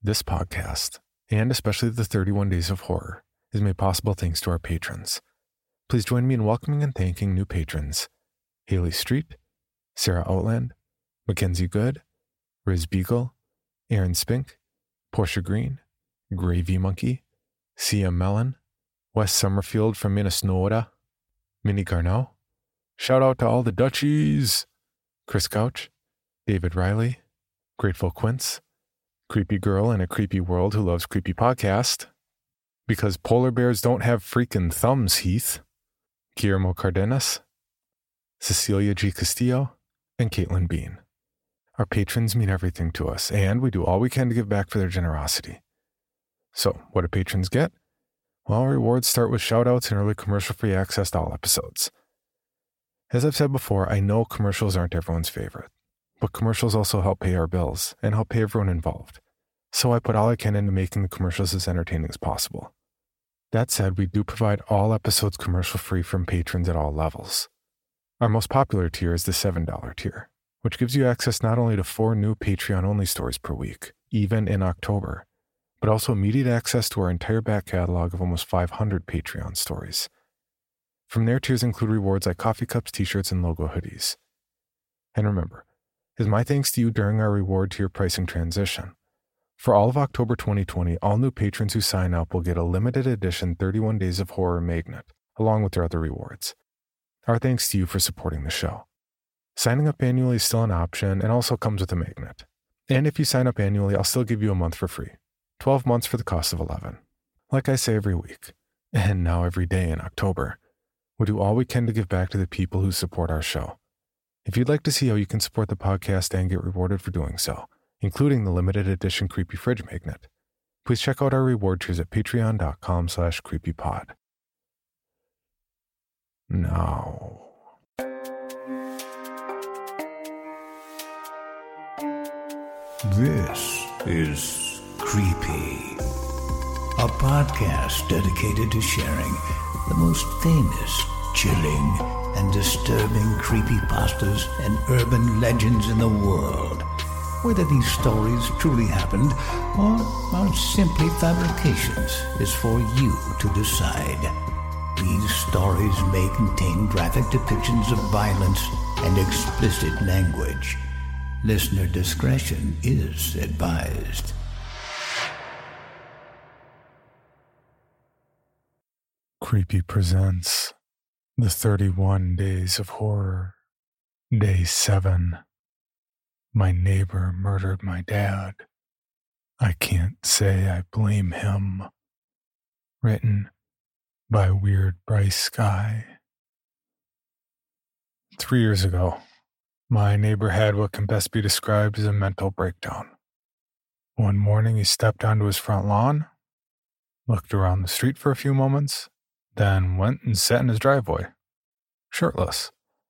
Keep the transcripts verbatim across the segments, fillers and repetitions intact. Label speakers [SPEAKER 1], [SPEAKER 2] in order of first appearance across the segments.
[SPEAKER 1] This podcast, and especially the thirty-one Days of Horror, is made possible thanks to our patrons. Please join me in welcoming and thanking new patrons: Haley Street, Sarah Outland, Mackenzie Good, Riz Beagle, Aaron Spink, Portia Green, Gravy Monkey, Sia Mellon, Wes Summerfield from Minnesota, Minnie Garneau. Shout out to all the Dutchies: Chris Couch, David Riley, Grateful Quince, Creepy Girl in a Creepy World Who Loves Creepy Podcast, Because Polar Bears Don't Have Freaking Thumbs, Heath, Guillermo Cardenas, Cecilia G. Castillo, and Caitlin Bean. Our patrons mean everything to us, and we do all we can to give back for their generosity. So, what do patrons get? Well, rewards start with shoutouts and early commercial-free access to all episodes. As I've said before, I know commercials aren't everyone's favorite, but commercials also help pay our bills and help pay everyone involved. So I put all I can into making the commercials as entertaining as possible. That said, we do provide all episodes commercial-free from patrons at all levels. Our most popular tier is the seven dollars tier, which gives you access not only to four new Patreon-only stories per week, even in October, but also immediate access to our entire back catalog of almost five hundred Patreon stories. From there, tiers include rewards like coffee cups, t-shirts, and logo hoodies. And remember, as my thanks to you during our reward tier pricing transition, for all of October twenty twenty, all new patrons who sign up will get a limited edition thirty-one Days of Horror magnet, along with their other rewards. Our thanks to you for supporting the show. Signing up annually is still an option and also comes with a magnet. And if you sign up annually, I'll still give you a month for free. twelve months for the cost of eleven. Like I say every week, and now every day in October, we do all we can to give back to the people who support our show. If you'd like to see how you can support the podcast and get rewarded for doing so, including the limited edition Creepy Fridge Magnet, please check out our reward tiers at patreon.com slash creepypod. Now...
[SPEAKER 2] This is Creepy, a podcast dedicated to sharing the most famous, chilling, and disturbing creepypastas and urban legends in the world. Whether these stories truly happened or are simply fabrications is for you to decide. These stories may contain graphic depictions of violence and explicit language. Listener discretion is advised.
[SPEAKER 1] Creepy presents The thirty-one Days of Horror, Day seven. My neighbor murdered my dad. I can't say I blame him. Written by Weird Bryce Sky. Three years ago, my neighbor had what can best be described as a mental breakdown. One morning he stepped onto his front lawn, looked around the street for a few moments, then went and sat in his driveway, shirtless.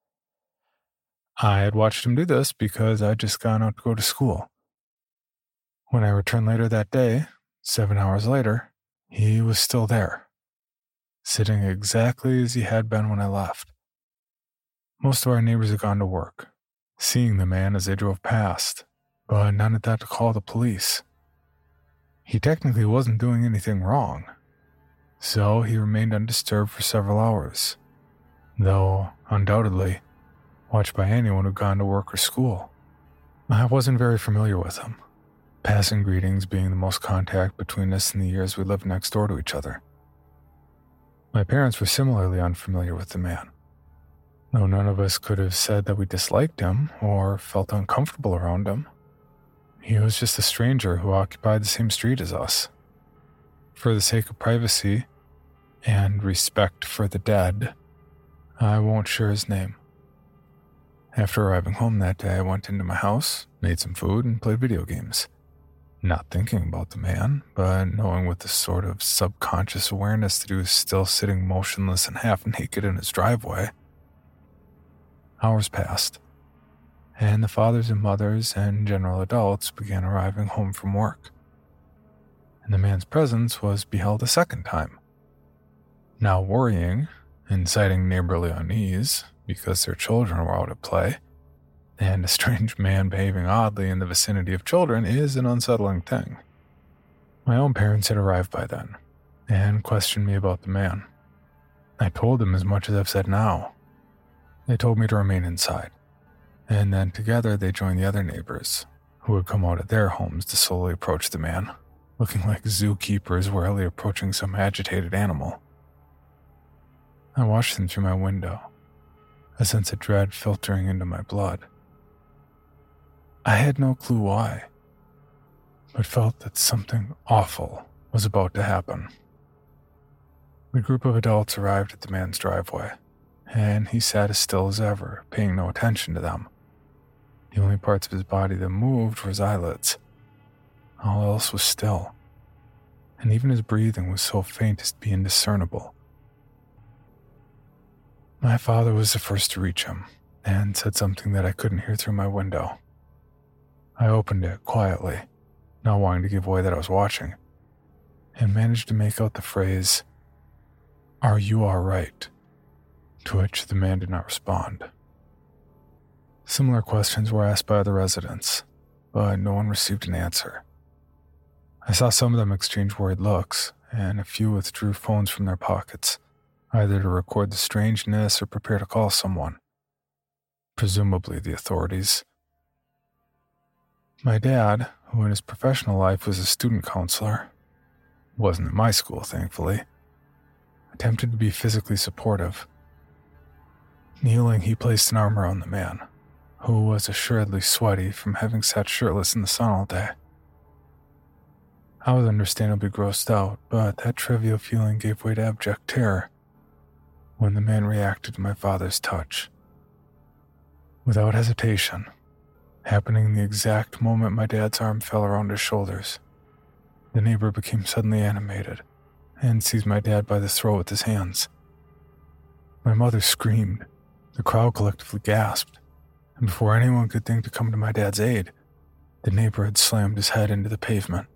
[SPEAKER 1] I had watched him do this because I'd just gone out to go to school. When I returned later that day, seven hours later, he was still there, sitting exactly as he had been when I left. Most of our neighbors had gone to work, seeing the man as they drove past, but none had thought to call the police. He technically wasn't doing anything wrong, so he remained undisturbed for several hours, though, undoubtedly, watched by anyone who'd gone to work or school. I wasn't very familiar with him, passing greetings being the most contact between us in the years we lived next door to each other. My parents were similarly unfamiliar with the man, though none of us could have said that we disliked him or felt uncomfortable around him. He was just a stranger who occupied the same street as us. For the sake of privacy and respect for the dead, I won't share his name. After arriving home that day, I went into my house, made some food, and played video games. Not thinking about the man, but knowing with this sort of subconscious awareness that he was still sitting motionless and half naked in his driveway. Hours passed, and the fathers and mothers and general adults began arriving home from work. And the man's presence was beheld a second time. Now worrying, inciting neighborly unease because their children were out at play, and a strange man behaving oddly in the vicinity of children is an unsettling thing. My own parents had arrived by then and questioned me about the man. I told them as much as I've said now. They told me to remain inside, and then together they joined the other neighbors who had come out of their homes to slowly approach the man, looking like zookeepers warily approaching some agitated animal. I watched them through my window, a sense of dread filtering into my blood. I had no clue why, but felt that something awful was about to happen. The group of adults arrived at the man's driveway, and he sat as still as ever, paying no attention to them. The only parts of his body that moved were his eyelids. All else was still, and even his breathing was so faint as to be indiscernible. My father was the first to reach him, and said something that I couldn't hear through my window. I opened it quietly, not wanting to give away that I was watching, and managed to make out the phrase, "Are you all right?" to which the man did not respond. Similar questions were asked by other residents, but no one received an answer. I saw some of them exchange worried looks, and a few withdrew phones from their pockets, either to record the strangeness or prepare to call someone, presumably the authorities. My dad, who in his professional life was a student counselor, wasn't at my school, thankfully, attempted to be physically supportive. Kneeling, he placed an arm around the man, who was assuredly sweaty from having sat shirtless in the sun all day. I was understandably grossed out, but that trivial feeling gave way to abject terror when the man reacted to my father's touch. Without hesitation, happening the exact moment my dad's arm fell around his shoulders, the neighbor became suddenly animated and seized my dad by the throat with his hands. My mother screamed, the crowd collectively gasped, and before anyone could think to come to my dad's aid, the neighbor had slammed his head into the pavement.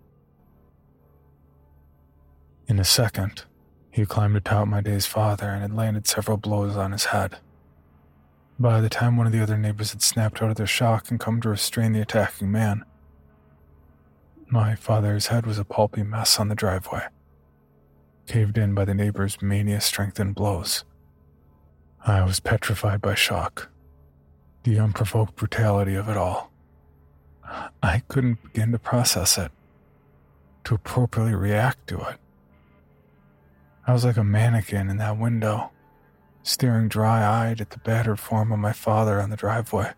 [SPEAKER 1] In a second, he had climbed atop my dad's father and had landed several blows on his head. By the time one of the other neighbors had snapped out of their shock and come to restrain the attacking man, my father's head was a pulpy mess on the driveway, caved in by the neighbor's mania-strengthened blows. I was petrified by shock, the unprovoked brutality of it all. I couldn't begin to process it, to appropriately react to it. I was like a mannequin in that window, staring dry-eyed at the battered form of my father on the driveway.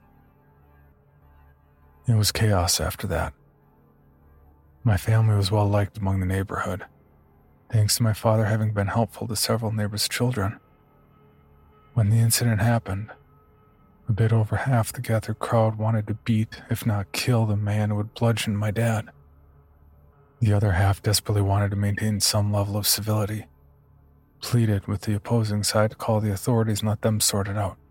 [SPEAKER 1] It was chaos after that. My family was well liked among the neighborhood, thanks to my father having been helpful to several neighbors' children. When the incident happened, a bit over half the gathered crowd wanted to beat, if not kill, the man who had bludgeoned my dad. The other half desperately wanted to maintain some level of civility, pleaded with the opposing side to call the authorities and let them sort it out.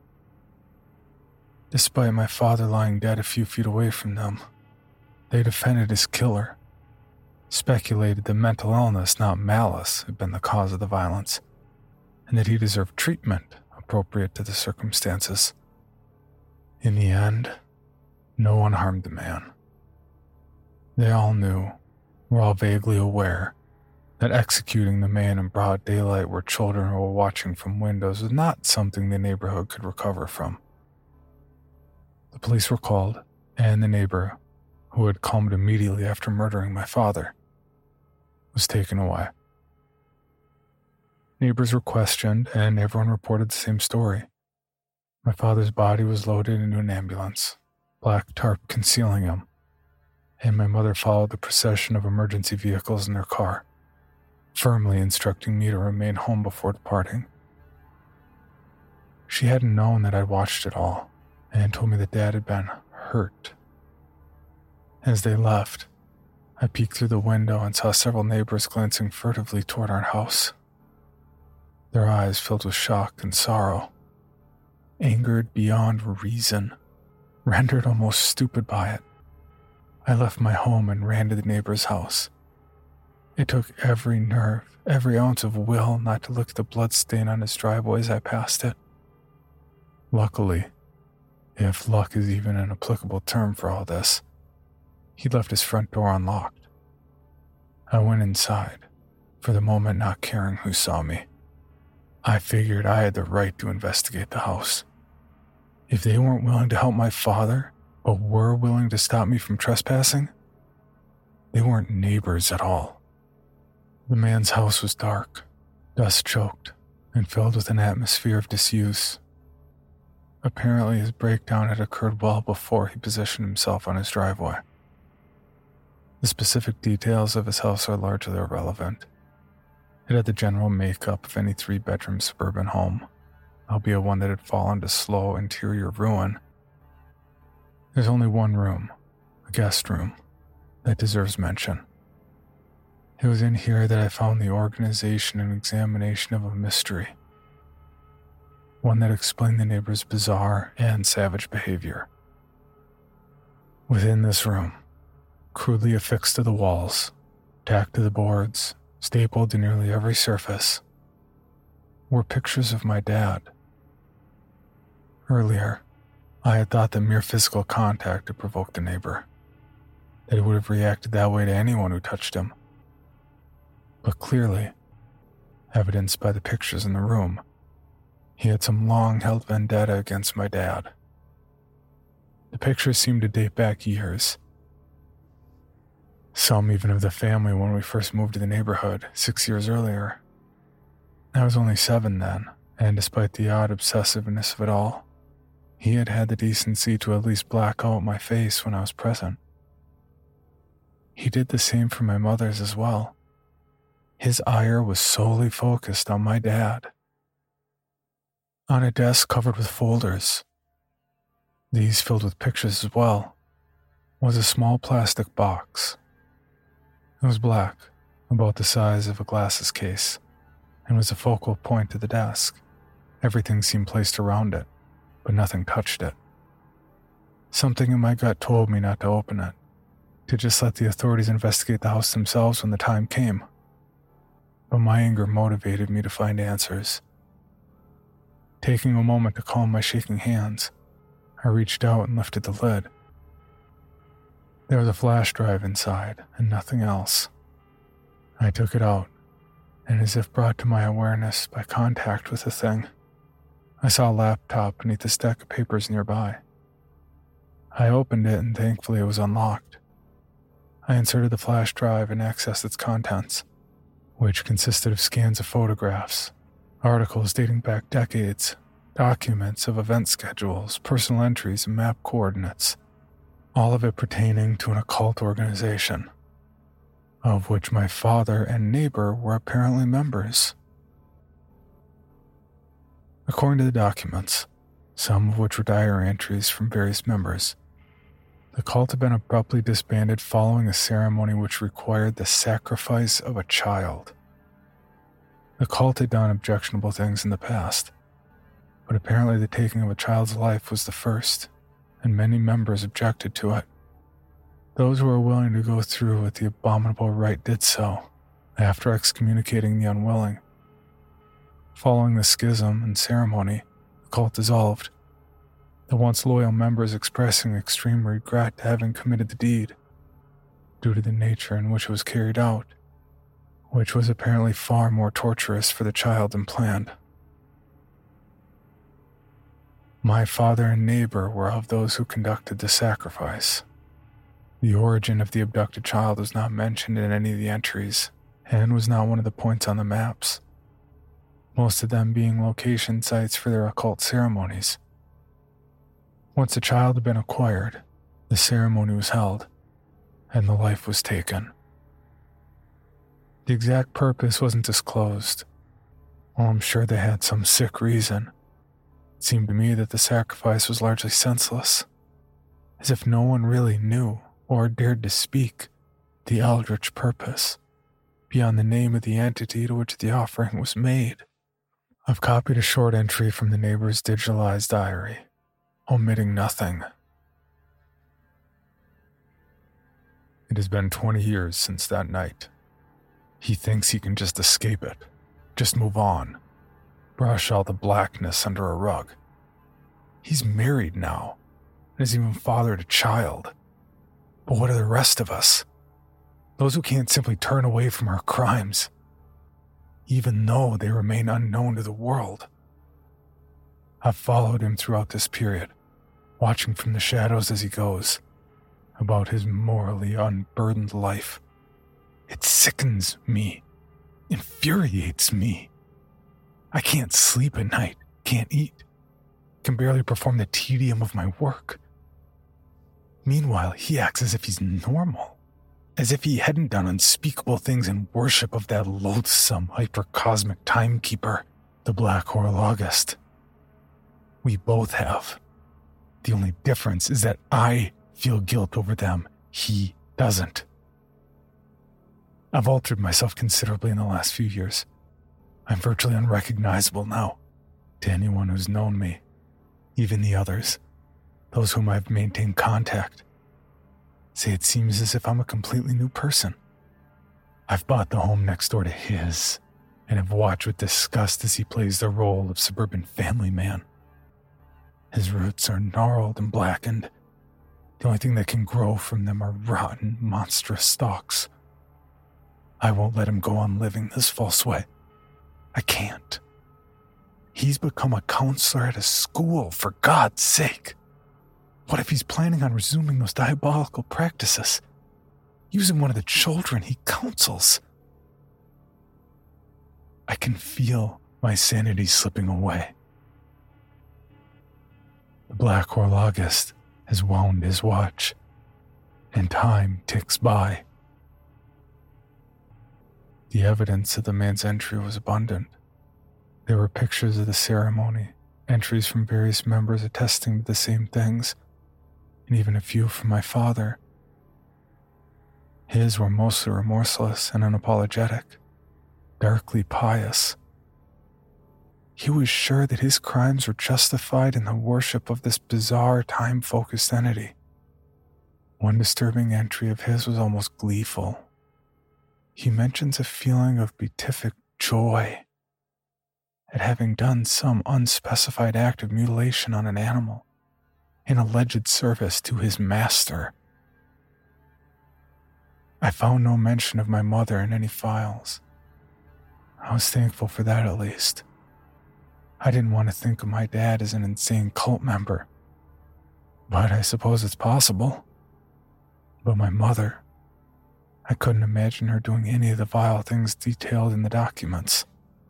[SPEAKER 1] Despite my father lying dead a few feet away from them, they defended his killer, speculated that mental illness, not malice, had been the cause of the violence, and that he deserved treatment appropriate to the circumstances. In the end, no one harmed the man. They all knew, were all vaguely aware, that executing the man in broad daylight where children were watching from windows was not something the neighborhood could recover from. The police were called, and the neighbor, who had calmed immediately after murdering my father, was taken away. Neighbors were questioned, and everyone reported the same story. My father's body was loaded into an ambulance, black tarp concealing him, and my mother followed the procession of emergency vehicles in their car, firmly instructing me to remain home before departing. She hadn't known that I'd watched it all, and told me that Dad had been hurt. As they left, I peeked through the window and saw several neighbors glancing furtively toward our house, their eyes filled with shock and sorrow, angered beyond reason, rendered almost stupid by it. I left my home and ran to the neighbor's house. It took every nerve, every ounce of will not to look at the blood stain on his driveway as I passed it. Luckily, if luck is even an applicable term for all this, he left his front door unlocked. I went inside, for the moment not caring who saw me. I figured I had the right to investigate the house. If they weren't willing to help my father, but were willing to stop me from trespassing, they weren't neighbors at all. The man's house was dark, dust-choked, and filled with an atmosphere of disuse. Apparently, his breakdown had occurred well before he positioned himself on his driveway. The specific details of his house are largely irrelevant. It had the general makeup of any three-bedroom suburban home, albeit one that had fallen to slow interior ruin. There's only one room, a guest room, that deserves mention. It was in here that I found the organization and examination of a mystery, one that explained the neighbors' bizarre and savage behavior. Within this room, crudely affixed to the walls, tacked to the boards, stapled to nearly every surface, were pictures of my dad. Earlier, I had thought that mere physical contact had provoked the neighbor, that he would have reacted that way to anyone who touched him. But clearly, evidenced by the pictures in the room, he had some long-held vendetta against my dad. The pictures seemed to date back years. Some even of the family when we first moved to the neighborhood six years earlier. I was only seven then, and despite the odd obsessiveness of it all, he had had the decency to at least black out my face when I was present. He did the same for my mother's as well. His ire was solely focused on my dad. On a desk covered with folders, these filled with pictures as well, was a small plastic box. It was black, about the size of a glasses case, and was a focal point to the desk. Everything seemed placed around it, but nothing touched it. Something in my gut told me not to open it, to just let the authorities investigate the house themselves when the time came. But my anger motivated me to find answers. Taking a moment to calm my shaking hands, I reached out and lifted the lid. There was a flash drive inside, and nothing else. I took it out, and as if brought to my awareness by contact with the thing, I saw a laptop beneath a stack of papers nearby. I opened it, and thankfully it was unlocked. I inserted the flash drive and accessed its contents, which consisted of scans of photographs, articles dating back decades, documents of event schedules, personal entries, and map coordinates, all of it pertaining to an occult organization, of which my father and neighbor were apparently members. According to the documents, some of which were diary entries from various members, the cult had been abruptly disbanded following a ceremony which required the sacrifice of a child. The cult had done objectionable things in the past, but apparently the taking of a child's life was the first, and many members objected to it. Those who were willing to go through with the abominable rite did so, after excommunicating the unwilling. Following the schism and ceremony, the cult dissolved, the once loyal members expressing extreme regret to having committed the deed, due to the nature in which it was carried out, which was apparently far more torturous for the child than planned. My father and neighbor were of those who conducted the sacrifice. The origin of the abducted child was not mentioned in any of the entries, and was not one of the points on the maps, most of them being location sites for their occult ceremonies. Once the child had been acquired, the ceremony was held, and the life was taken. The exact purpose wasn't disclosed, while I'm sure they had some sick reason. It seemed to me that the sacrifice was largely senseless, as if no one really knew or dared to speak the eldritch purpose beyond the name of the entity to which the offering was made. I've copied a short entry from the neighbor's digitalized diary, omitting nothing. It has been twenty years since that night. He thinks he can just escape it, just move on, brush all the blackness under a rug. He's married now, and has even fathered a child. But what are the rest of us? those who can't simply turn away from our crimes, even though they remain unknown to the world. I've followed him throughout this period, watching from the shadows as he goes about his morally unburdened life. It sickens me, infuriates me. I can't sleep at night, can't eat, can barely perform the tedium of my work. Meanwhile, he acts as if he's normal, as if he hadn't done unspeakable things in worship of that loathsome hypercosmic timekeeper, the Black Horologist. We both have. The only difference is that I feel guilt over them. He doesn't. I've altered myself considerably in the last few years. I'm virtually unrecognizable now to anyone who's known me, even the others, those whom I've maintained contact. Say it seems as if I'm a completely new person. I've bought the home next door to his and have watched with disgust as he plays the role of suburban family man. His roots are gnarled and blackened. The only thing that can grow from them are rotten, monstrous stalks. I won't let him go on living this false way. I can't. He's become a counselor at a school, for God's sake. What if he's planning on resuming those diabolical practices, using one of the children he counsels? I can feel my sanity slipping away. The Black Horologist has wound his watch, and time ticks by. The evidence of the man's entry was abundant. There were pictures of the ceremony, entries from various members attesting to the same things, and even a few from my father. His were mostly remorseless and unapologetic, darkly pious. He was sure that his crimes were justified in the worship of this bizarre, time-focused entity. One disturbing entry of his was almost gleeful. He mentions a feeling of beatific joy at having done some unspecified act of mutilation on an animal in alleged service to his master. I found no mention of my mother in any files. I was thankful for that at least. I didn't want to think of my dad as an insane cult member, but I suppose it's possible. But my mother, I couldn't imagine her doing any of the vile things detailed in the documents.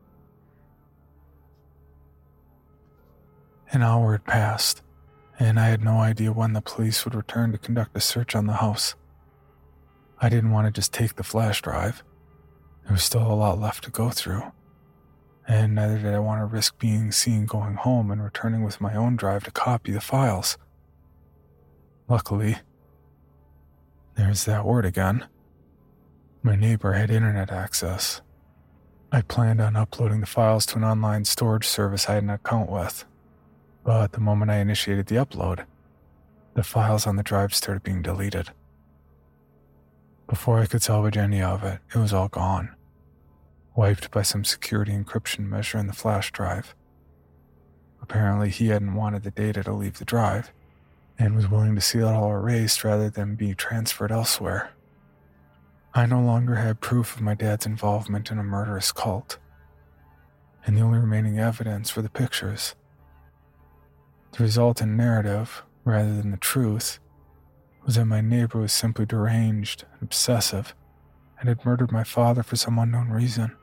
[SPEAKER 1] An hour had passed, and I had no idea when the police would return to conduct a search on the house. I didn't want to just take the flash drive. There was still a lot left to go through, and neither did I want to risk being seen going home and returning with my own drive to copy the files. Luckily, there's that word again. My neighbor had internet access. I planned on uploading the files to an online storage service I had an account with, but the moment I initiated the upload, the files on the drive started being deleted. Before I could salvage any of it, it was all gone, wiped by some security encryption measure in the flash drive. Apparently, he hadn't wanted the data to leave the drive, and was willing to see it all erased rather than be transferred elsewhere. I no longer had proof of my dad's involvement in a murderous cult, and the only remaining evidence were the pictures. The resultant narrative, rather than the truth, was that my neighbor was simply deranged and obsessive and had murdered my father for some unknown reason.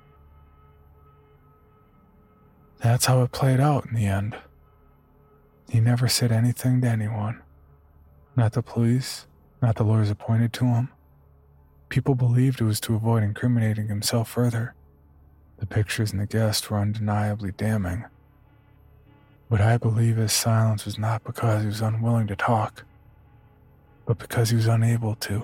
[SPEAKER 1] That's how it played out in the end. He never said anything to anyone. Not the police, not the lawyers appointed to him. People believed it was to avoid incriminating himself further. The pictures and the guests were undeniably damning. But I believe his silence was not because he was unwilling to talk, but because he was unable to.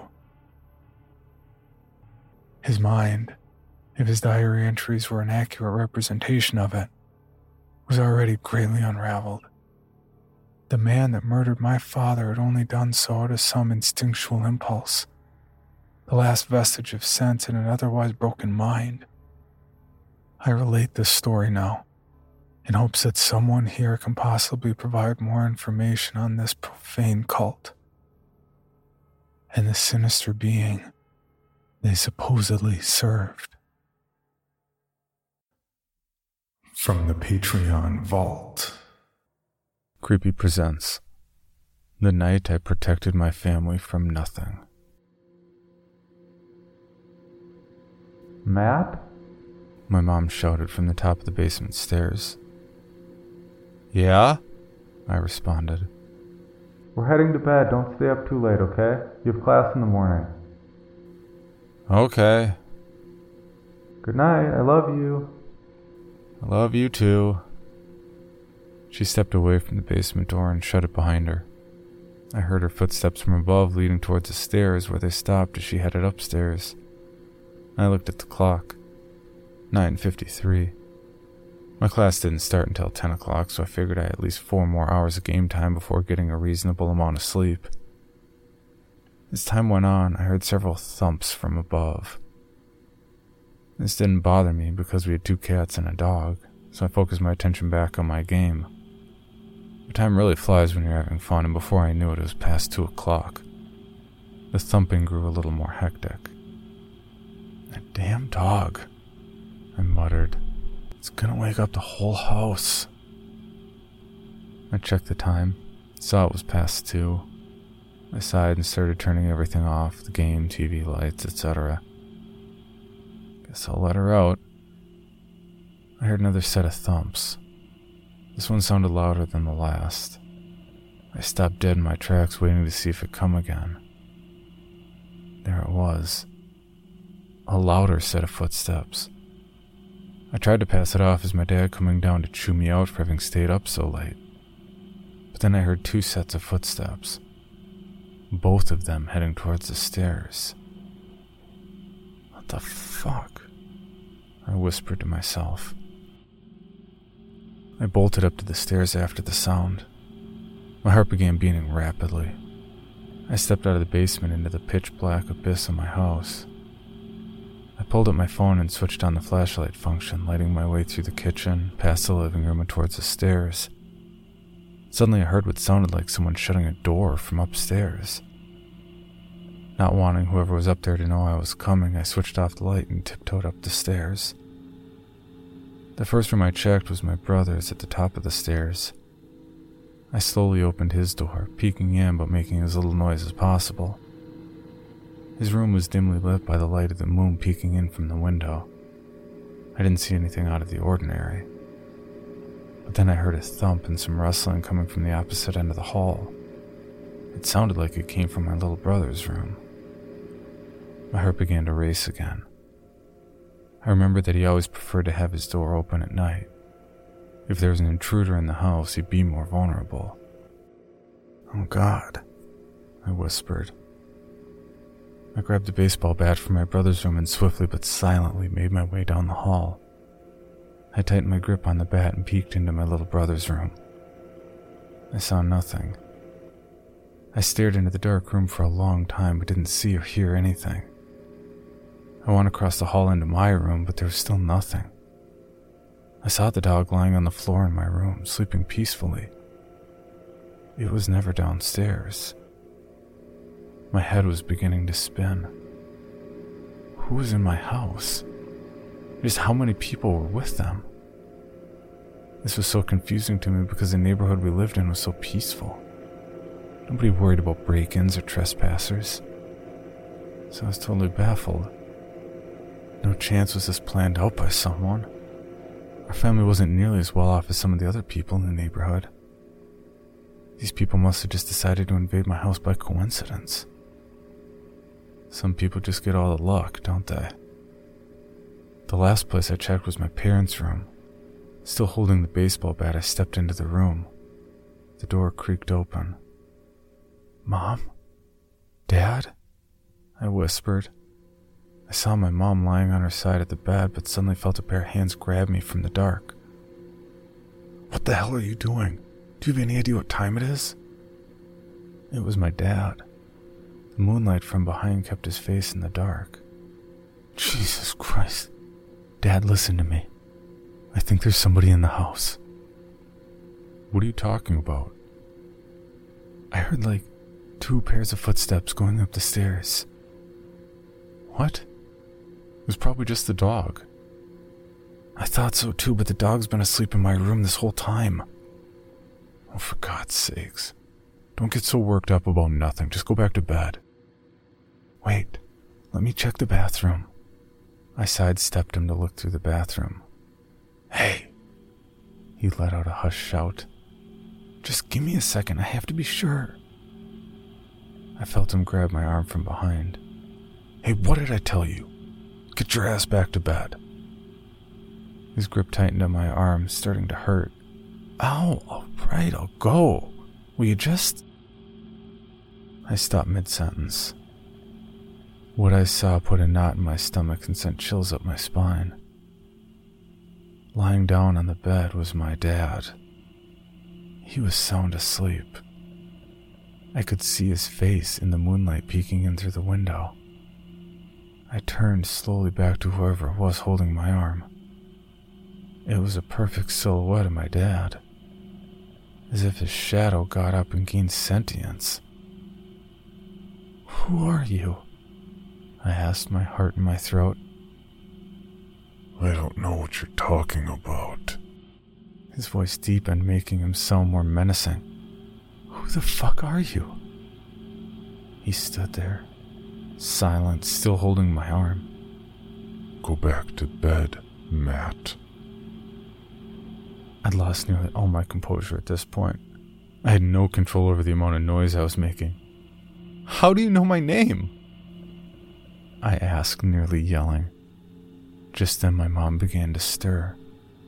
[SPEAKER 1] His mind, if his diary entries were an accurate representation of it, was already greatly unraveled. The man that murdered my father had only done so out of some instinctual impulse, the last vestige of sense in an otherwise broken mind. I relate this story now, in hopes that someone here can possibly provide more information on this profane cult and the sinister being they supposedly served. From the Patreon Vault. Creepy presents The Night I Protected My Family from Nothing. Matt? My mom shouted from the top of the basement stairs. Yeah? I responded. We're heading to bed. Don't stay up too late, okay? You have class in the morning. Okay. Good night. I love you. I love you too. She stepped away from the basement door and shut it behind her. I heard her footsteps from above leading towards the stairs where they stopped as she headed upstairs. I looked at the clock. nine fifty-three. My class didn't start until ten o'clock, so I figured I had at least four more hours of game time before getting a reasonable amount of sleep. As time went on, I heard several thumps from above. This didn't bother me because we had two cats and a dog, so I focused my attention back on my game. But time really flies when you're having fun, and before I knew it, it was past two o'clock. The thumping grew a little more hectic. That damn dog, I muttered. It's gonna wake up the whole house. I checked the time, saw it was past two. I sighed and started turning everything off, the game, T V, lights, et cetera. Guess I'll let her out. I heard another set of thumps. This one sounded louder than the last. I stopped dead in my tracks, waiting to see if it'd come again. There it was. A louder set of footsteps. I tried to pass it off as my dad coming down to chew me out for having stayed up so late. But then I heard two sets of footsteps, both of them heading towards the stairs. What the fuck? I whispered to myself. I bolted up to the stairs after the sound. My heart began beating rapidly. I stepped out of the basement into the pitch-black abyss of my house. I pulled up my phone and switched on the flashlight function, lighting my way through the kitchen, past the living room and towards the stairs. Suddenly I heard what sounded like someone shutting a door from upstairs. Not wanting whoever was up there to know I was coming, I switched off the light and tiptoed up the stairs. The first room I checked was my brother's at the top of the stairs. I slowly opened his door, peeking in but making as little noise as possible. His room was dimly lit by the light of the moon peeking in from the window. I didn't see anything out of the ordinary. But then I heard a thump and some rustling coming from the opposite end of the hall. It sounded like it came from my little brother's room. My heart began to race again. I remembered that he always preferred to have his door open at night. If there was an intruder in the house, he'd be more vulnerable. Oh God, I whispered. I grabbed a baseball bat from my brother's room and swiftly but silently made my way down the hall. I tightened my grip on the bat and peeked into my little brother's room. I saw nothing. I stared into the dark room for a long time but didn't see or hear anything. I went across the hall into my room, but there was still nothing. I saw the dog lying on the floor in my room, sleeping peacefully. It was never downstairs. My head was beginning to spin. Who was in my house? Just how many people were with them? This was so confusing to me because the neighborhood we lived in was so peaceful. Nobody worried about break-ins or trespassers. So I was totally baffled. No chance was this planned out by someone. Our family wasn't nearly as well off as some of the other people in the neighborhood. These people must have just decided to invade my house by coincidence. Some people just get all the luck, don't they? The last place I checked was my parents' room. Still holding the baseball bat, I stepped into the room. The door creaked open. Mom? Dad? I whispered. I saw my mom lying on her side at the bed, but suddenly felt a pair of hands grab me from the dark. What the hell are you doing? Do you have any idea what time it is? It was my dad. The moonlight from behind kept his face in the dark. Jesus Christ. Dad, listen to me. I think there's somebody in the house. What are you talking about? I heard like two pairs of footsteps going up the stairs. What? It was probably just the dog. I thought so too, but the dog's been asleep in my room this whole time. Oh, for God's sakes. Don't get so worked up about nothing. Just go back to bed. Wait, let me check the bathroom. I sidestepped him to look through the bathroom. Hey! He let out a hushed shout. Just give me a second, I have to be sure. I felt him grab my arm from behind. Hey, what did I tell you? Get your ass back to bed. His grip tightened on my arm, starting to hurt. Ow, all right, I'll go. Will you just... I stopped mid-sentence. What I saw put a knot in my stomach and sent chills up my spine. Lying down on the bed was my dad. He was sound asleep. I could see his face in the moonlight peeking in through the window. I turned slowly back to whoever it was holding my arm. It was a perfect silhouette of my dad, as if his shadow got up and gained sentience. Who are you? I asked, my heart in my throat. I don't know what you're talking about. His voice deepened, making him sound more menacing. Who the fuck are you? He stood there, silent, still holding my arm. Go back to bed, Matt. I'd lost nearly all my composure at this point. I had no control over the amount of noise I was making. How do you know my name? I asked, nearly yelling. Just then my mom began to stir.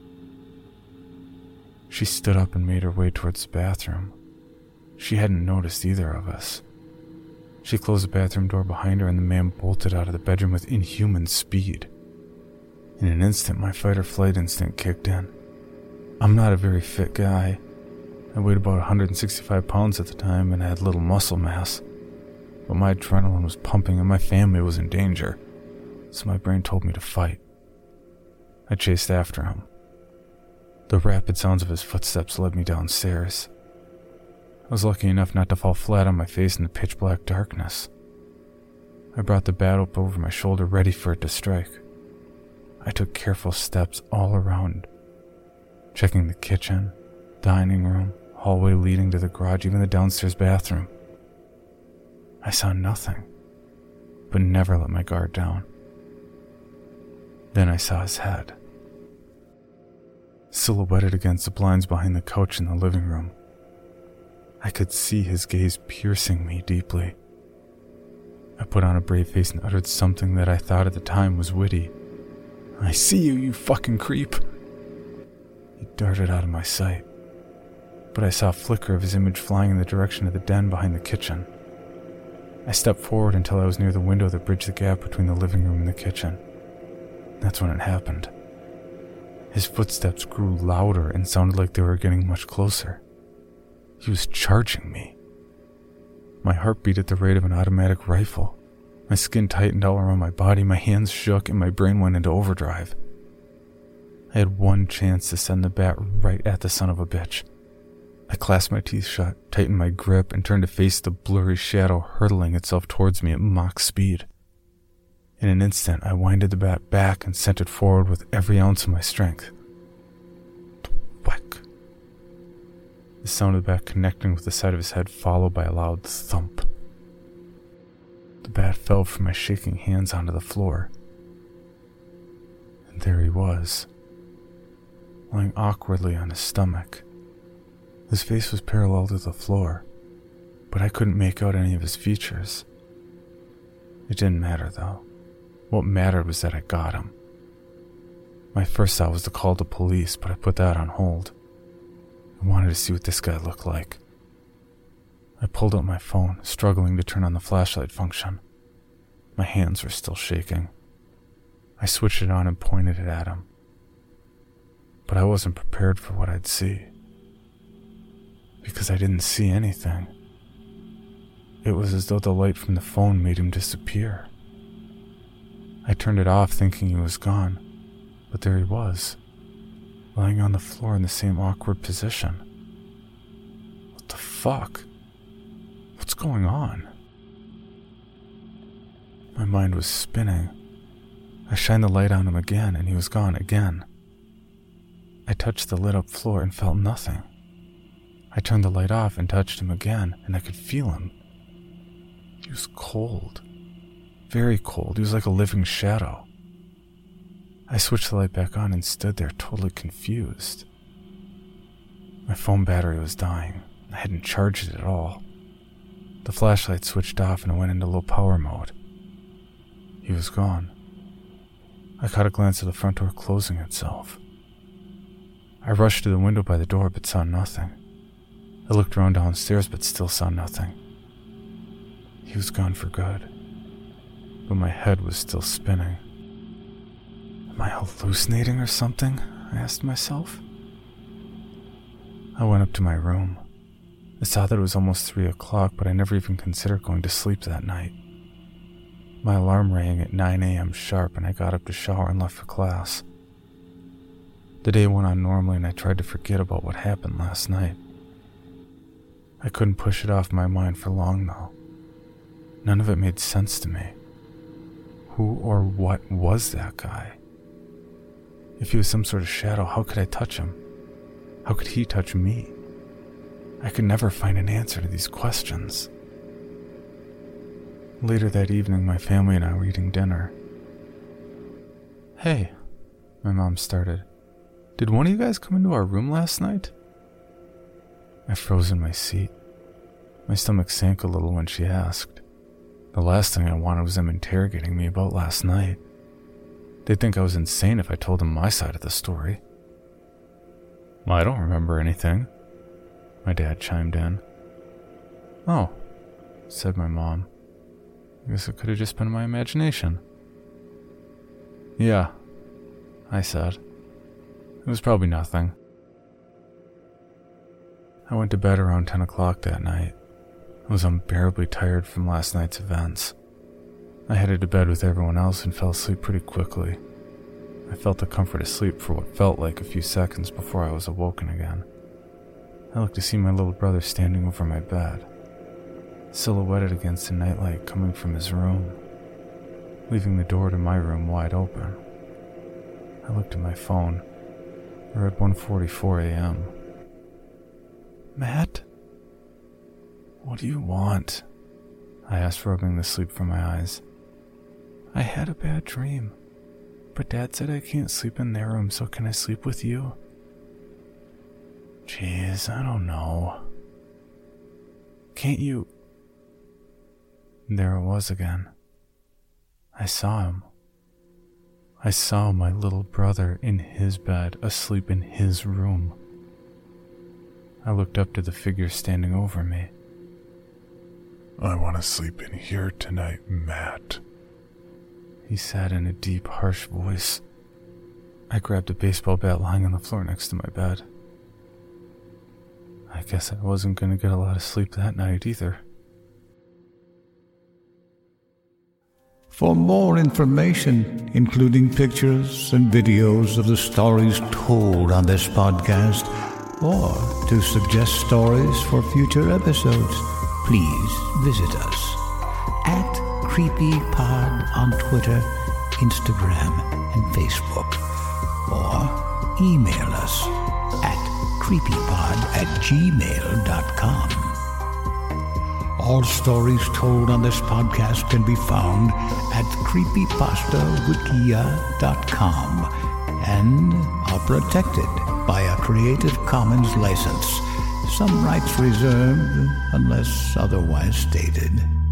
[SPEAKER 1] She stood up and made her way towards the bathroom. She hadn't noticed either of us. She closed the bathroom door behind her and the man bolted out of the bedroom with inhuman speed. In an instant, my fight-or-flight instinct kicked in. I'm not a very fit guy. I weighed about one hundred sixty-five pounds at the time and had little muscle mass. But my adrenaline was pumping and my family was in danger, so my brain told me to fight. I chased after him. The rapid sounds of his footsteps led me downstairs. I was lucky enough not to fall flat on my face in the pitch-black darkness. I brought the bat up over my shoulder, ready for it to strike. I took careful steps all around, checking the kitchen, dining room, hallway leading to the garage, even the downstairs bathroom. I saw nothing, but never let my guard down. Then I saw his head, silhouetted against the blinds behind the couch in the living room. I could see his gaze piercing me deeply. I put on a brave face and uttered something that I thought at the time was witty. I see you, you fucking creep. He darted out of my sight, but I saw a flicker of his image flying in the direction of the den behind the kitchen. I stepped forward until I was near the window that bridged the gap between the living room and the kitchen. That's when it happened. His footsteps grew louder and sounded like they were getting much closer. He was charging me. My heart beat at the rate of an automatic rifle. My skin tightened all around my body, my hands shook, and my brain went into overdrive. I had one chance to send the bat right at the son of a bitch. I clasped my teeth shut, tightened my grip, and turned to face the blurry shadow hurtling itself towards me at Mach speed. In an instant, I winded the bat back and sent it forward with every ounce of my strength. Whack. The sound of the bat connecting with the side of his head, followed by a loud thump. The bat fell from my shaking hands onto the floor. And there he was, lying awkwardly on his stomach. His face was parallel to the floor, but I couldn't make out any of his features. It didn't matter, though. What mattered was that I got him. My first thought was to call the police, but I put that on hold. I wanted to see what this guy looked like. I pulled out my phone, struggling to turn on the flashlight function. My hands were still shaking. I switched it on and pointed it at him. But I wasn't prepared for what I'd see, because I didn't see anything. It was as though the light from the phone made him disappear. I turned it off thinking he was gone, but there he was, lying on the floor in the same awkward position. What the fuck? What's going on? My mind was spinning. I shined the light on him again, and he was gone again. I touched the lit-up floor and felt nothing. I turned the light off and touched him again, and I could feel him. He was cold. Very cold. He was like a living shadow. I switched the light back on and stood there totally confused. My phone battery was dying. I hadn't charged it at all. The flashlight switched off and it went into low power mode. He was gone. I caught a glance at the front door closing itself. I rushed to the window by the door but saw nothing. I looked around downstairs but still saw nothing. He was gone for good. But my head was still spinning. Am I hallucinating or something? I asked myself. I went up to my room. I saw that it was almost three o'clock, but I never even considered going to sleep that night. My alarm rang at nine a.m. sharp, and I got up to shower and left for class. The day went on normally, and I tried to forget about what happened last night. I couldn't push it off my mind for long, though. None of it made sense to me. Who or what was that guy? If he was some sort of shadow, how could I touch him? How could he touch me? I could never find an answer to these questions. Later that evening, my family and I were eating dinner. "Hey," my mom started. "Did one of you guys come into our room last night?" I froze in my seat. My stomach sank a little when she asked. The last thing I wanted was them interrogating me about last night. They'd think I was insane if I told them my side of the story. "Well, I don't remember anything," my dad chimed in. "Oh," said my mom. "I guess it could have just been my imagination." "Yeah," I said. "It was probably nothing." I went to bed around ten o'clock that night. I was unbearably tired from last night's events. I headed to bed with everyone else and fell asleep pretty quickly. I felt the comfort of sleep for what felt like a few seconds before I was awoken again. I looked to see my little brother standing over my bed, silhouetted against the nightlight coming from his room, leaving the door to my room wide open. I looked at my phone. We were at one forty-four a.m. "Matt? What do you want?" I asked, rubbing the sleep from my eyes. "I had a bad dream, but Dad said I can't sleep in their room, so can I sleep with you?" "Jeez, I don't know. Can't you..." There it was again. I saw him. I saw my little brother in his bed, asleep in his room. I looked up to the figure standing over me. "I want to sleep in here tonight, Matt," he said in a deep, harsh voice. I grabbed a baseball bat lying on the floor next to my bed. I guess I wasn't going to get a lot of sleep that night either.
[SPEAKER 2] For more information, including pictures and videos of the stories told on this podcast, or to suggest stories for future episodes, please visit us at CreepyPod on Twitter, Instagram, and Facebook, or email us at creepypod at gmail dot com. All stories told on this podcast can be found at creepypasta wikia dot com and are protected by a Creative Commons license. Some rights reserved unless otherwise stated.